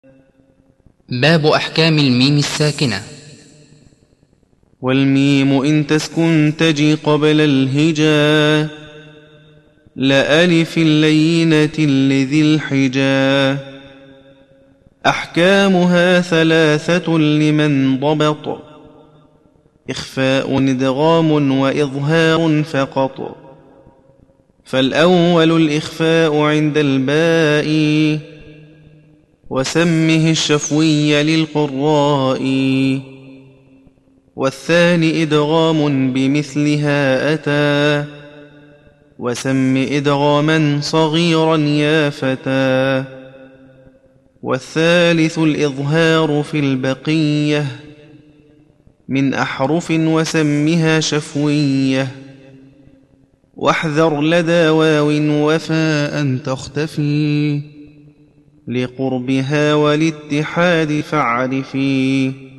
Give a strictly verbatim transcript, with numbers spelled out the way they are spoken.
باب أحكام الميم الساكنة. والميم إن تسكن تجي قبل الهجا لألف اللينة لذي الحجا. أحكامها ثلاثة لمن ضبط، إخفاء إدغام وإظهار فقط. فالأول الإخفاء عند الباء، وسمه الشفوي للقراء. والثاني إدغام بمثلها أتى، وسم إدغاما صغيرا يا فتى. والثالث الإظهار في البقية من أحرف، وسمها شفوية. واحذر لدى واو وفاء تختفي، لقربها والاتحاد فاعرفي.